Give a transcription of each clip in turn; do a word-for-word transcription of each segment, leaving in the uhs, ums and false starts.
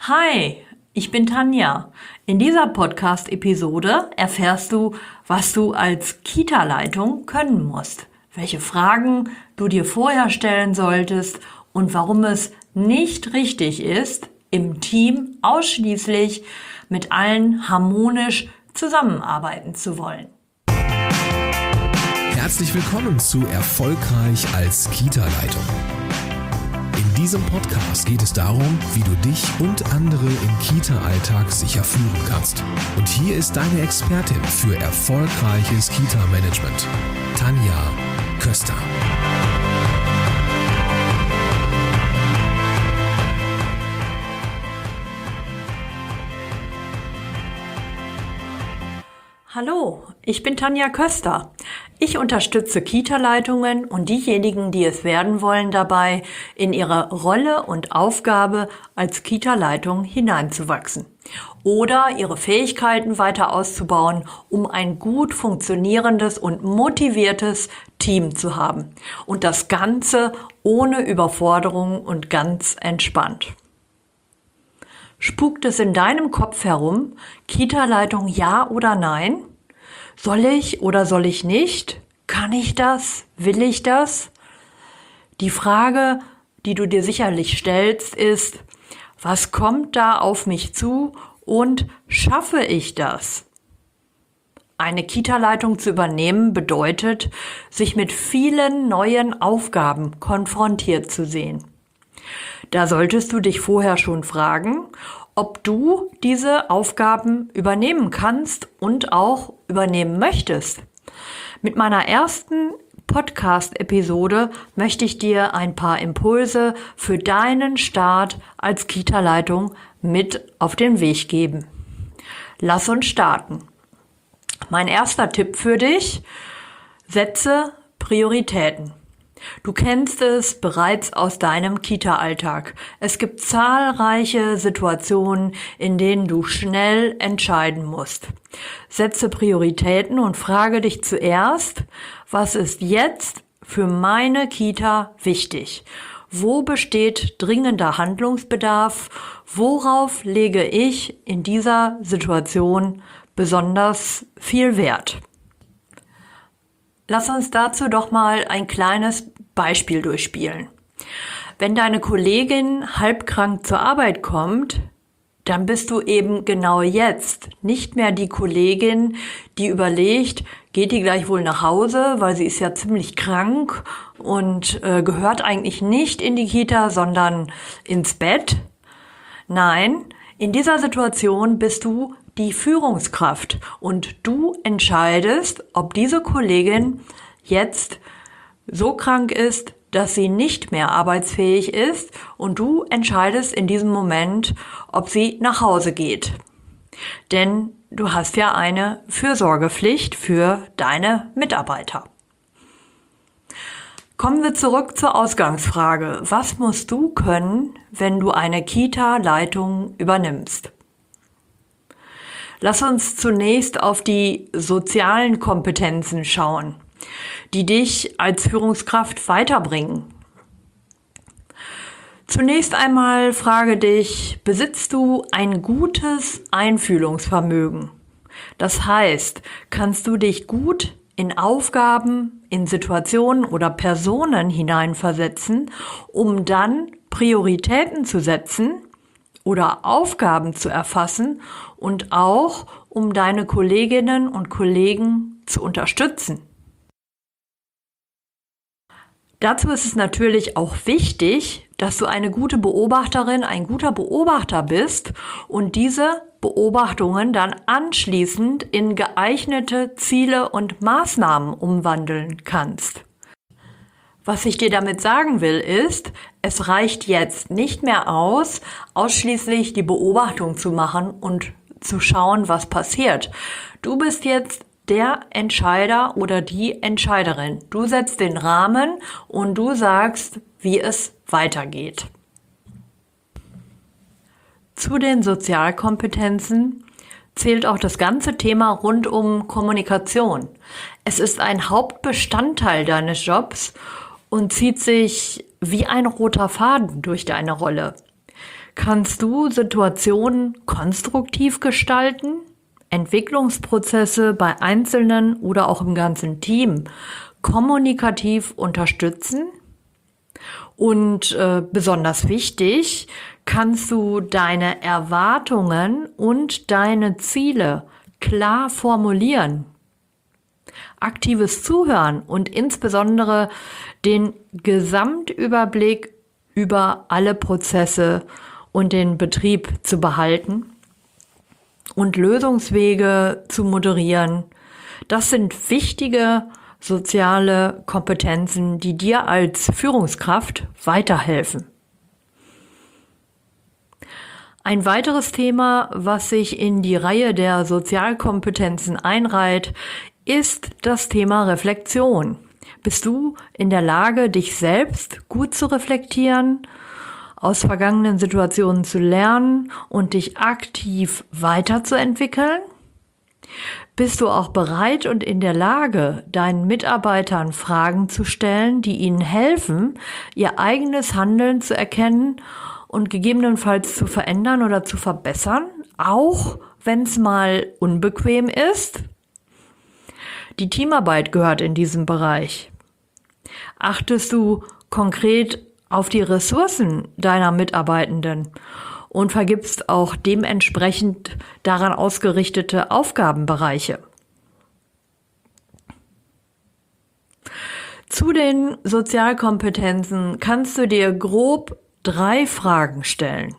Hi, ich bin Tanja. In dieser Podcast-Episode erfährst du, was du als Kita-Leitung können musst, welche Fragen du dir vorher stellen solltest und warum es nicht richtig ist, im Team ausschließlich mit allen harmonisch zusammenarbeiten zu wollen. Herzlich willkommen zu Erfolgreich als Kita-Leitung. In diesem Podcast geht es darum, wie du dich und andere im Kita-Alltag sicher führen kannst. Und hier ist deine Expertin für erfolgreiches Kita-Management, Tanja Köster. Hallo, ich bin Tanja Köster. Ich unterstütze Kita-Leitungen und diejenigen, die es werden wollen, dabei, in ihre Rolle und Aufgabe als Kita-Leitung hineinzuwachsen oder ihre Fähigkeiten weiter auszubauen, um ein gut funktionierendes und motiviertes Team zu haben. Und das Ganze ohne Überforderung und ganz entspannt. Spukt es in deinem Kopf herum, Kita-Leitung ja oder nein? Soll ich oder soll ich nicht? Kann ich das? Will ich das? Die Frage, die du dir sicherlich stellst, ist, was kommt da auf mich zu und schaffe ich das? Eine Kita-Leitung zu übernehmen bedeutet, sich mit vielen neuen Aufgaben konfrontiert zu sehen. Da solltest du dich vorher schon fragen, ob du diese Aufgaben übernehmen kannst und auch übernehmen möchtest. Mit meiner ersten Podcast-Episode möchte ich dir ein paar Impulse für deinen Start als Kita-Leitung mit auf den Weg geben. Lass uns starten. Mein erster Tipp für dich: Setze Prioritäten. Du kennst es bereits aus deinem Kita-Alltag. Es gibt zahlreiche Situationen, in denen du schnell entscheiden musst. Setze Prioritäten und frage dich zuerst, was ist jetzt für meine Kita wichtig? Wo besteht dringender Handlungsbedarf? Worauf lege ich in dieser Situation besonders viel Wert? Lass uns dazu doch mal ein kleines Beispiel durchspielen. Wenn deine Kollegin halbkrank zur Arbeit kommt, dann bist du eben genau jetzt nicht mehr die Kollegin, die überlegt, geht die gleich wohl nach Hause, weil sie ist ja ziemlich krank und äh, gehört eigentlich nicht in die Kita, sondern ins Bett. Nein, in dieser Situation bist du die Führungskraft und du entscheidest, ob diese Kollegin jetzt so krank ist, dass sie nicht mehr arbeitsfähig ist, und du entscheidest in diesem Moment, ob sie nach Hause geht. Denn du hast ja eine Fürsorgepflicht für deine Mitarbeiter. Kommen wir zurück zur Ausgangsfrage. Was musst du können, wenn du eine Kita-Leitung übernimmst? Lass uns zunächst auf die sozialen Kompetenzen schauen, die dich als Führungskraft weiterbringen. Zunächst einmal frage dich, besitzt du ein gutes Einfühlungsvermögen? Das heißt, kannst du dich gut in Aufgaben, in Situationen oder Personen hineinversetzen, um dann Prioritäten zu setzen oder Aufgaben zu erfassen und auch, um deine Kolleginnen und Kollegen zu unterstützen. Dazu ist es natürlich auch wichtig, dass du eine gute Beobachterin, ein guter Beobachter bist und diese Beobachtungen dann anschließend in geeignete Ziele und Maßnahmen umwandeln kannst. Was ich dir damit sagen will, ist, es reicht jetzt nicht mehr aus, ausschließlich die Beobachtung zu machen und zu schauen, was passiert. Du bist jetzt der Entscheider oder die Entscheiderin. Du setzt den Rahmen und du sagst, wie es weitergeht. Zu den Sozialkompetenzen zählt auch das ganze Thema rund um Kommunikation. Es ist ein Hauptbestandteil deines Jobs und zieht sich wie ein roter Faden durch deine Rolle. Kannst du Situationen konstruktiv gestalten? Entwicklungsprozesse bei Einzelnen oder auch im ganzen Team kommunikativ unterstützen? Und äh, besonders wichtig, kannst du deine Erwartungen und deine Ziele klar formulieren? Aktives Zuhören und insbesondere den Gesamtüberblick über alle Prozesse und den Betrieb zu behalten und Lösungswege zu moderieren. Das sind wichtige soziale Kompetenzen, die dir als Führungskraft weiterhelfen. Ein weiteres Thema, was sich in die Reihe der Sozialkompetenzen einreiht, ist das Thema Reflexion. Bist du in der Lage, dich selbst gut zu reflektieren, aus vergangenen Situationen zu lernen und dich aktiv weiterzuentwickeln? Bist du auch bereit und in der Lage, deinen Mitarbeitern Fragen zu stellen, die ihnen helfen, ihr eigenes Handeln zu erkennen und gegebenenfalls zu verändern oder zu verbessern, auch wenn es mal unbequem ist? Die Teamarbeit gehört in diesem Bereich. Achtest du konkret auf die Ressourcen deiner Mitarbeitenden und vergibst auch dementsprechend daran ausgerichtete Aufgabenbereiche? Zu den Sozialkompetenzen kannst du dir grob drei Fragen stellen.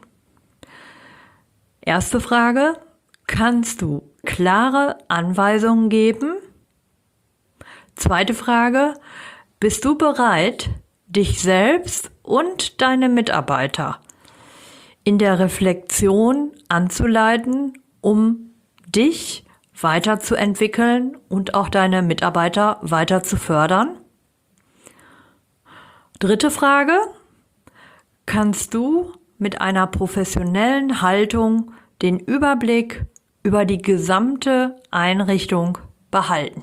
Erste Frage: Kannst du klare Anweisungen geben? Zweite Frage: Bist du bereit, dich selbst und deine Mitarbeiter in der Reflexion anzuleiten, um dich weiterzuentwickeln und auch deine Mitarbeiter weiter zu fördern? Dritte Frage: Kannst du mit einer professionellen Haltung den Überblick über die gesamte Einrichtung behalten?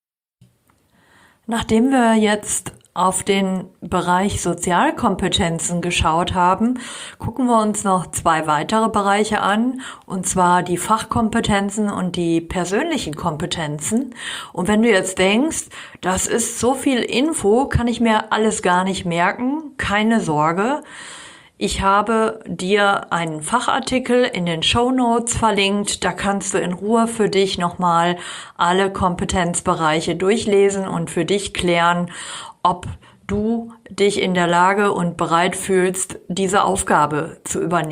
Nachdem wir jetzt auf den Bereich Sozialkompetenzen geschaut haben, gucken wir uns noch zwei weitere Bereiche an, und zwar die Fachkompetenzen und die persönlichen Kompetenzen. Und wenn du jetzt denkst, das ist so viel Info, kann ich mir alles gar nicht merken, keine Sorge. Ich habe dir einen Fachartikel in den Shownotes verlinkt. Da kannst du in Ruhe für dich nochmal alle Kompetenzbereiche durchlesen und für dich klären, ob du dich in der Lage und bereit fühlst, diese Aufgabe zu übernehmen.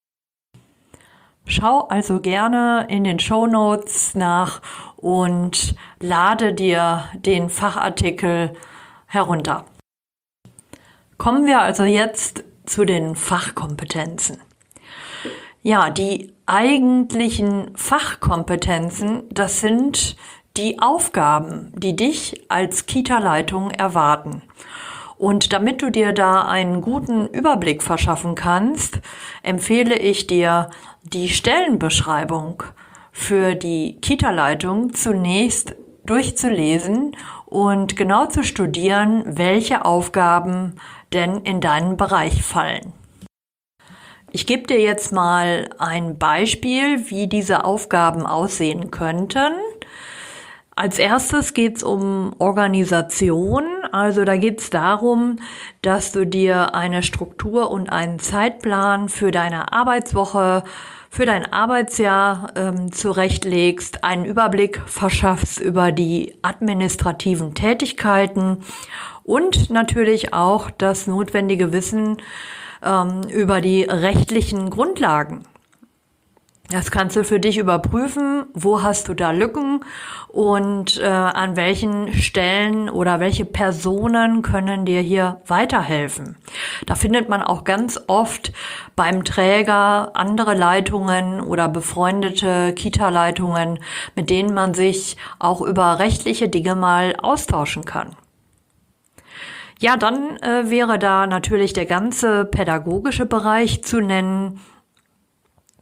Schau also gerne in den Shownotes nach und lade dir den Fachartikel herunter. Kommen wir also jetzt zu den Fachkompetenzen. Ja, die eigentlichen Fachkompetenzen, das sind die Aufgaben, die dich als Kita-Leitung erwarten. Und damit du dir da einen guten Überblick verschaffen kannst, empfehle ich dir, die Stellenbeschreibung für die Kita-Leitung zunächst durchzulesen und genau zu studieren, welche Aufgaben denn in deinen Bereich fallen. Ich gebe dir jetzt mal ein Beispiel, wie diese Aufgaben aussehen könnten. Als erstes geht es um Organisation. Also da geht es darum, dass du dir eine Struktur und einen Zeitplan für deine Arbeitswoche, für dein Arbeitsjahr ähm, zurechtlegst, einen Überblick verschaffst über die administrativen Tätigkeiten und natürlich auch das notwendige Wissen ähm, über die rechtlichen Grundlagen. Das kannst du für dich überprüfen, wo hast du da Lücken und äh, an welchen Stellen oder welche Personen können dir hier weiterhelfen. Da findet man auch ganz oft beim Träger andere Leitungen oder befreundete Kita-Leitungen, mit denen man sich auch über rechtliche Dinge mal austauschen kann. Ja, dann äh, wäre da natürlich der ganze pädagogische Bereich zu nennen.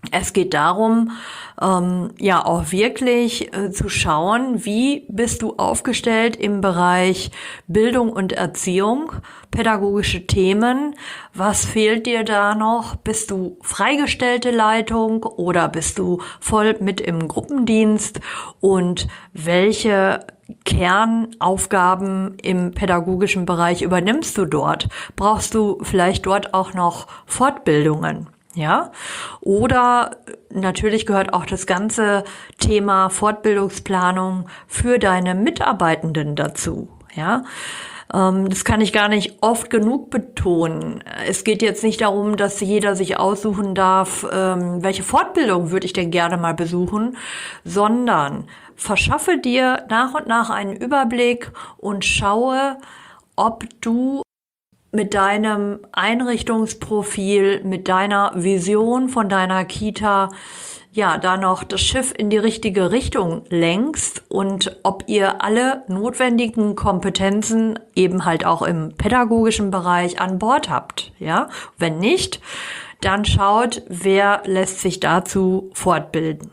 Es geht darum, ähm, ja auch wirklich äh, zu schauen, wie bist du aufgestellt im Bereich Bildung und Erziehung, pädagogische Themen, was fehlt dir da noch? Bist du freigestellte Leitung oder bist du voll mit im Gruppendienst? Und welche Kernaufgaben im pädagogischen Bereich übernimmst du dort? Brauchst du vielleicht dort auch noch Fortbildungen? Ja, oder natürlich gehört auch das ganze Thema Fortbildungsplanung für deine Mitarbeitenden dazu. Ja, ähm, das kann ich gar nicht oft genug betonen. Es geht jetzt nicht darum, dass jeder sich aussuchen darf, ähm, welche Fortbildung würde ich denn gerne mal besuchen, sondern verschaffe dir nach und nach einen Überblick und schaue, ob du mit deinem Einrichtungsprofil, mit deiner Vision von deiner Kita, ja, da noch das Schiff in die richtige Richtung lenkst und ob ihr alle notwendigen Kompetenzen eben halt auch im pädagogischen Bereich an Bord habt, ja. Wenn nicht, dann schaut, wer lässt sich dazu fortbilden.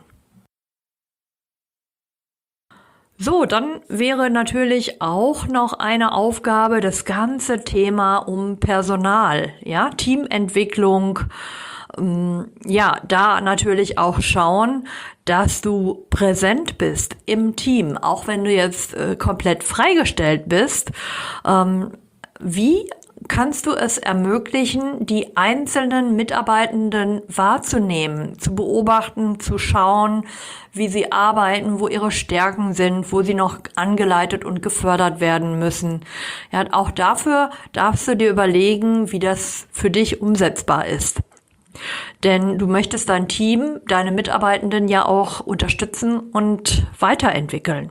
So, dann wäre natürlich auch noch eine Aufgabe das ganze Thema um Personal, ja, Teamentwicklung, ähm, ja, da natürlich auch schauen, dass du präsent bist im Team, auch wenn du jetzt äh, komplett freigestellt bist. Ähm, wie kannst du es ermöglichen, die einzelnen Mitarbeitenden wahrzunehmen, zu beobachten, zu schauen, wie sie arbeiten, wo ihre Stärken sind, wo sie noch angeleitet und gefördert werden müssen. Ja, auch dafür darfst du dir überlegen, wie das für dich umsetzbar ist. Denn du möchtest dein Team, deine Mitarbeitenden ja auch unterstützen und weiterentwickeln.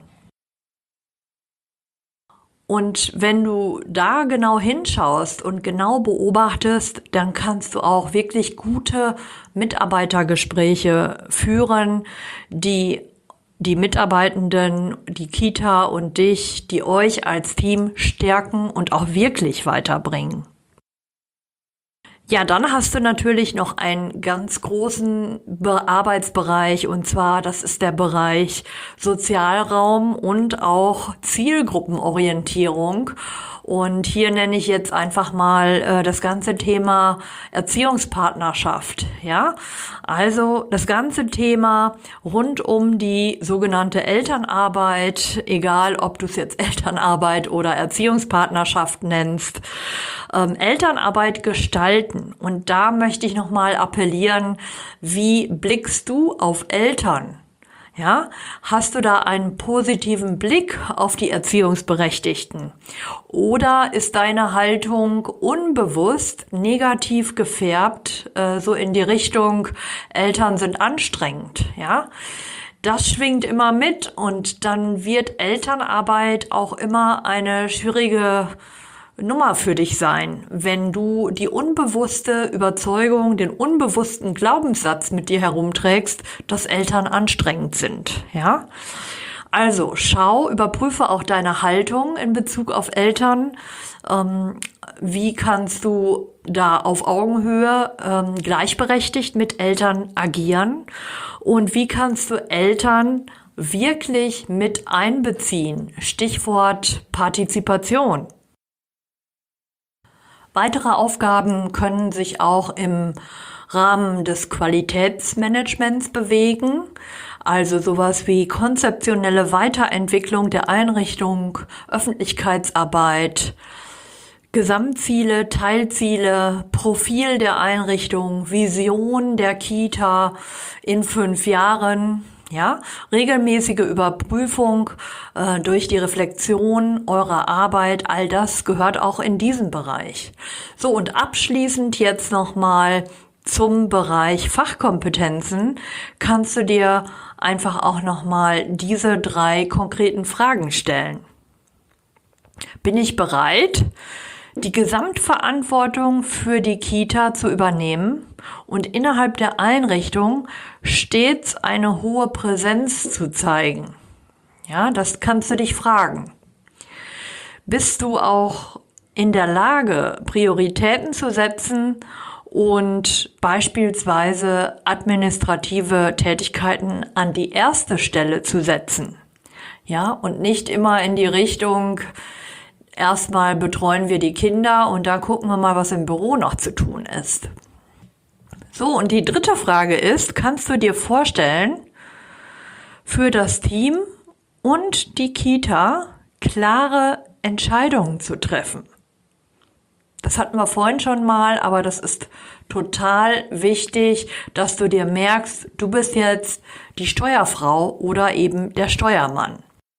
Und wenn du da genau hinschaust und genau beobachtest, dann kannst du auch wirklich gute Mitarbeitergespräche führen, die die Mitarbeitenden, die Kita und dich, die euch als Team stärken und auch wirklich weiterbringen. Ja, dann hast du natürlich noch einen ganz großen Be- Arbeitsbereich, und zwar, das ist der Bereich Sozialraum und auch Zielgruppenorientierung. Und hier nenne ich jetzt einfach mal äh, das ganze Thema Erziehungspartnerschaft, ja? Also das ganze Thema rund um die sogenannte Elternarbeit, egal ob du es jetzt Elternarbeit oder Erziehungspartnerschaft nennst, ähm, Elternarbeit gestalten. Und da möchte ich nochmal appellieren, wie blickst du auf Eltern? Ja, hast du da einen positiven Blick auf die Erziehungsberechtigten? Oder ist deine Haltung unbewusst negativ gefärbt, äh, so in die Richtung, Eltern sind anstrengend, ja? Das schwingt immer mit und dann wird Elternarbeit auch immer eine schwierige Nummer für dich sein, wenn du die unbewusste Überzeugung, den unbewussten Glaubenssatz mit dir herumträgst, dass Eltern anstrengend sind, ja? Also schau, überprüfe auch deine Haltung in Bezug auf Eltern. Ähm, wie kannst du da auf Augenhöhe ähm, gleichberechtigt mit Eltern agieren? Und wie kannst du Eltern wirklich mit einbeziehen? Stichwort Partizipation. Weitere Aufgaben können sich auch im Rahmen des Qualitätsmanagements bewegen, also sowas wie konzeptionelle Weiterentwicklung der Einrichtung, Öffentlichkeitsarbeit, Gesamtziele, Teilziele, Profil der Einrichtung, Vision der Kita in fünf Jahren. Ja, regelmäßige Überprüfung äh, durch die Reflexion eurer Arbeit, all das gehört auch in diesen Bereich. So, und abschließend jetzt nochmal zum Bereich Fachkompetenzen kannst du dir einfach auch nochmal diese drei konkreten Fragen stellen. Bin ich bereit, die Gesamtverantwortung für die Kita zu übernehmen und innerhalb der Einrichtung stets eine hohe Präsenz zu zeigen? Ja, das kannst du dich fragen. Bist du auch in der Lage, Prioritäten zu setzen und beispielsweise administrative Tätigkeiten an die erste Stelle zu setzen. Ja, und nicht immer in die Richtung, erstmal betreuen wir die Kinder und dann gucken wir mal, was im Büro noch zu tun ist. So, und die dritte Frage ist, kannst du dir vorstellen, für das Team und die Kita klare Entscheidungen zu treffen? Das hatten wir vorhin schon mal, aber das ist total wichtig, dass du dir merkst, du bist jetzt die Steuerfrau oder eben der Steuermann.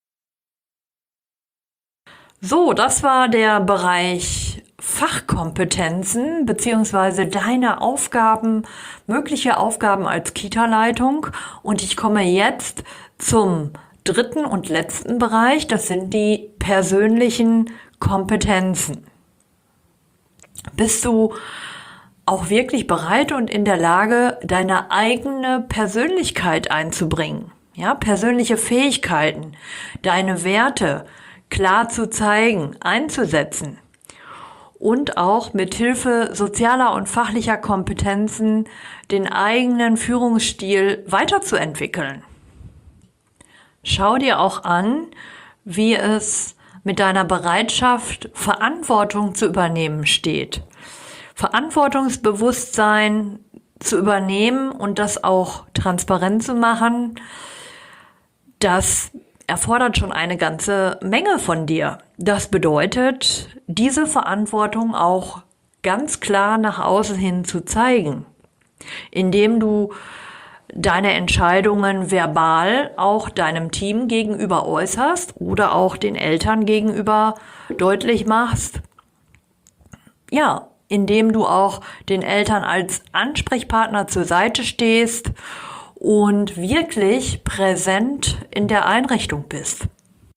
So, das war der Bereich Fachkompetenzen beziehungsweise deine Aufgaben, mögliche Aufgaben als Kita-Leitung. Und ich komme jetzt zum dritten und letzten Bereich, das sind die persönlichen Kompetenzen. Bist du auch wirklich bereit und in der Lage, deine eigene Persönlichkeit einzubringen? Ja, persönliche Fähigkeiten, deine Werte klar zu zeigen, einzusetzen und auch mit Hilfe sozialer und fachlicher Kompetenzen den eigenen Führungsstil weiterzuentwickeln. Schau dir auch an, wie es mit deiner Bereitschaft, Verantwortung zu übernehmen steht. Verantwortungsbewusstsein zu übernehmen und das auch transparent zu machen, das erfordert schon eine ganze Menge von dir. Das bedeutet, diese Verantwortung auch ganz klar nach außen hin zu zeigen, indem du deine Entscheidungen verbal auch deinem Team gegenüber äußerst oder auch den Eltern gegenüber deutlich machst. Ja, indem du auch den Eltern als Ansprechpartner zur Seite stehst und wirklich präsent in der Einrichtung bist.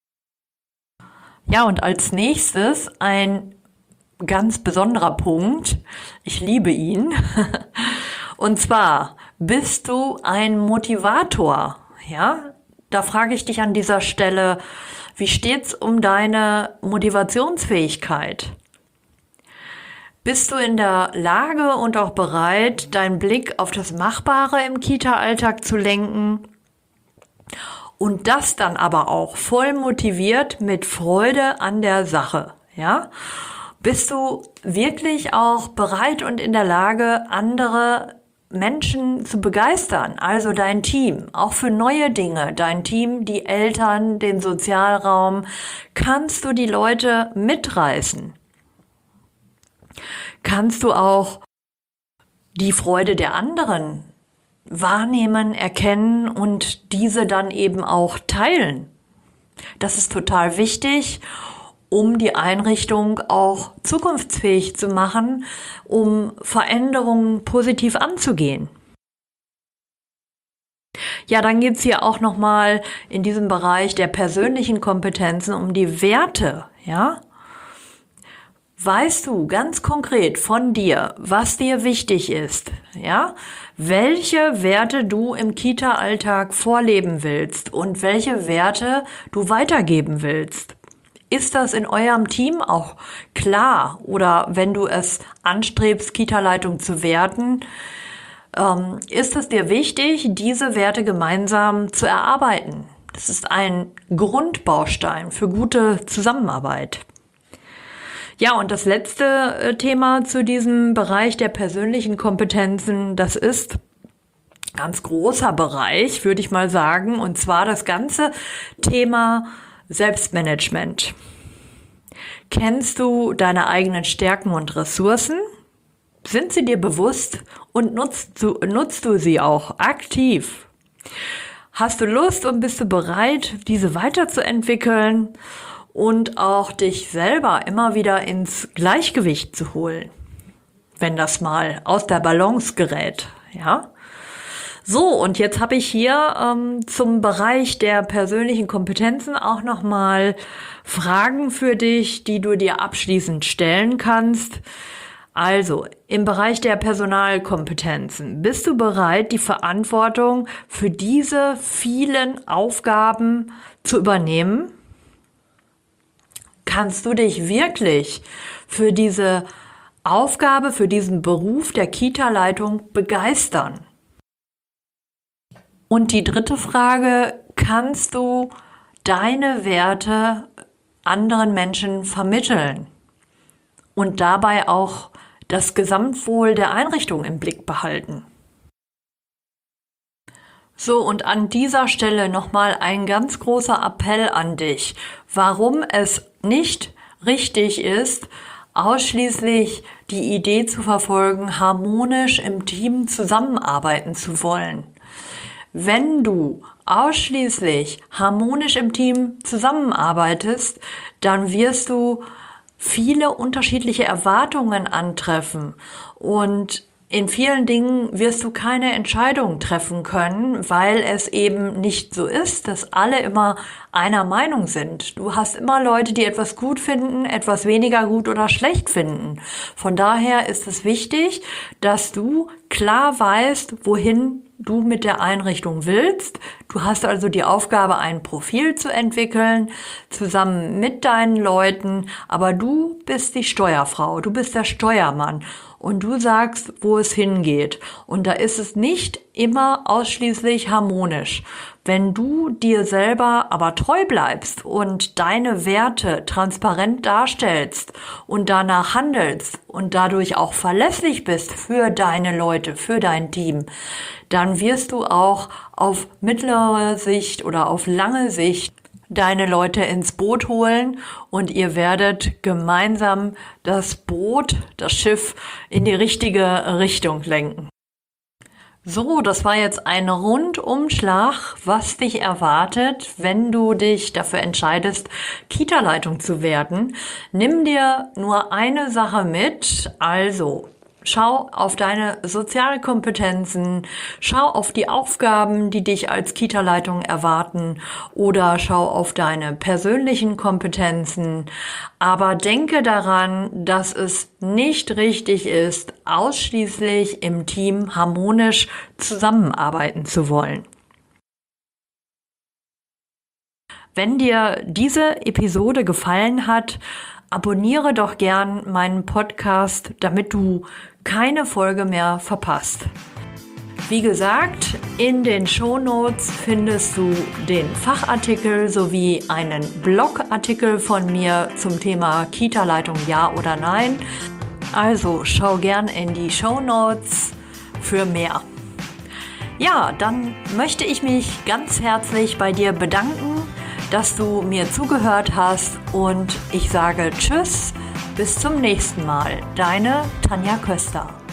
Ja, und als nächstes ein ganz besonderer Punkt. Ich liebe ihn. Und zwar, bist du ein Motivator? Ja, da frage ich dich an dieser Stelle, wie steht's um deine Motivationsfähigkeit? Bist du in der Lage und auch bereit, deinen Blick auf das Machbare im Kita-Alltag zu lenken und das dann aber auch voll motiviert mit Freude an der Sache, ja? Bist du wirklich auch bereit und in der Lage, andere Menschen zu begeistern, also dein Team, auch für neue Dinge, dein Team, die Eltern, den Sozialraum, kannst du die Leute mitreißen? Kannst du auch die Freude der anderen wahrnehmen, erkennen und diese dann eben auch teilen? Das ist total wichtig, um die Einrichtung auch zukunftsfähig zu machen, um Veränderungen positiv anzugehen. Ja, dann geht's hier auch nochmal in diesem Bereich der persönlichen Kompetenzen um die Werte, ja? Weißt du ganz konkret von dir, was dir wichtig ist, ja? Welche Werte du im Kita-Alltag vorleben willst und welche Werte du weitergeben willst? Ist das in eurem Team auch klar? Oder wenn du es anstrebst, Kita-Leitung zu werden, ähm, ist es dir wichtig, diese Werte gemeinsam zu erarbeiten? Das ist ein Grundbaustein für gute Zusammenarbeit. Ja, und das letzte Thema zu diesem Bereich der persönlichen Kompetenzen, das ist ein ganz großer Bereich, würde ich mal sagen, und zwar das ganze Thema Selbstmanagement. Kennst du deine eigenen Stärken und Ressourcen? Sind sie dir bewusst und nutzt du, nutzt du sie auch aktiv? Hast du Lust und bist du bereit, diese weiterzuentwickeln und auch dich selber immer wieder ins Gleichgewicht zu holen, wenn das mal aus der Balance gerät, ja? So, und jetzt habe ich hier ähm, zum Bereich der persönlichen Kompetenzen auch nochmal Fragen für dich, die du dir abschließend stellen kannst. Also, im Bereich der Personalkompetenzen, bist du bereit, die Verantwortung für diese vielen Aufgaben zu übernehmen? Kannst du dich wirklich für diese Aufgabe für diesen Beruf der Kita-Leitung begeistern? Und die dritte Frage, kannst du deine Werte anderen Menschen vermitteln und dabei auch das Gesamtwohl der Einrichtung im Blick behalten? So, und an dieser Stelle nochmal ein ganz großer Appell an dich, warum es nicht richtig ist, ausschließlich die Idee zu verfolgen, harmonisch im Team zusammenarbeiten zu wollen. Wenn du ausschließlich harmonisch im Team zusammenarbeitest, dann wirst du viele unterschiedliche Erwartungen antreffen und in vielen Dingen wirst du keine Entscheidung treffen können, weil es eben nicht so ist, dass alle immer einer Meinung sind. Du hast immer Leute, die etwas gut finden, etwas weniger gut oder schlecht finden. Von daher ist es wichtig, dass du klar weißt, wohin du mit der Einrichtung willst. Du hast also die Aufgabe, ein Profil zu entwickeln, zusammen mit deinen Leuten, aber du bist die Steuerfrau, du bist der Steuermann und du sagst, wo es hingeht. Und da ist es nicht immer ausschließlich harmonisch. Wenn du dir selber aber treu bleibst und deine Werte transparent darstellst und danach handelst und dadurch auch verlässlich bist für deine Leute, für dein Team, dann wirst du auch auf mittlere Sicht oder auf lange Sicht deine Leute ins Boot holen und ihr werdet gemeinsam das Boot, das Schiff in die richtige Richtung lenken. So, das war jetzt ein Rundumschlag, was dich erwartet, wenn du dich dafür entscheidest, Kita-Leitung zu werden. Nimm dir nur eine Sache mit, also schau auf deine Sozialkompetenzen, schau auf die Aufgaben, die dich als Kita-Leitung erwarten oder schau auf deine persönlichen Kompetenzen. Aber denke daran, dass es nicht richtig ist, ausschließlich im Team harmonisch zusammenarbeiten zu wollen. Wenn dir diese Episode gefallen hat, abonniere doch gern meinen Podcast, damit du keine Folge mehr verpasst. Wie gesagt, in den Shownotes findest du den Fachartikel sowie einen Blogartikel von mir zum Thema Kita-Leitung ja oder nein. Also schau gern in die Shownotes für mehr. Ja, dann möchte ich mich ganz herzlich bei dir bedanken, dass du mir zugehört hast und ich sage Tschüss, bis zum nächsten Mal. Deine Tanja Köster.